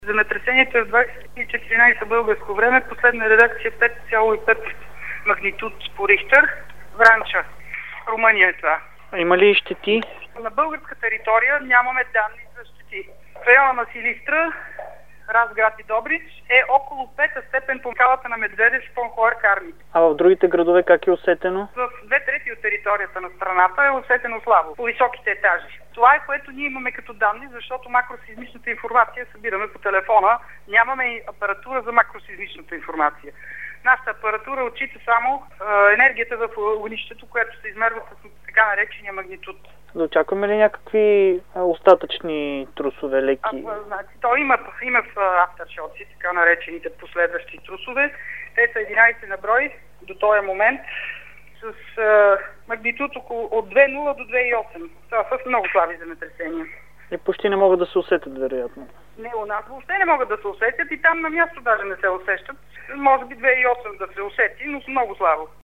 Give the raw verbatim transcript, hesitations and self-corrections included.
Земетресението е в двайсет и четиринайсет българско време, последна редакция пет цяло и пет магнитуд по Рихтер, Вранча, Румъния е това. Има ли щети? На българска територия нямаме данни за щети. В района на Силистра, Разград и Добрич е около пета степен по скалата на Медведев, Шпонхоер, Карни. А в другите градове как е усетено? В две трети от територията на страната е усетено слабо, по високите етажи. Това е, което ние имаме като данни, защото макросизмичната информация събираме по телефона. Нямаме и апаратура за макросизмичната информация. Нашата апаратура отчита само е, енергията в огнището, което се измерва с така наречения магнитуд. Да очакваме ли някакви а, остатъчни трусове, леки? А, значи, то има, има в афтершоци, така наречените последващи трусове. Те са единайсет на брой до този момент с а, магнитуд около от две цяло нула до две цяло и осем. Това са много слаби земетресения. И почти не могат да се усетят, вероятно. Не, у нас въобще не могат да се усетят и там на място даже не се усещат. Може би две цяло и осем да се усети, но много слабо.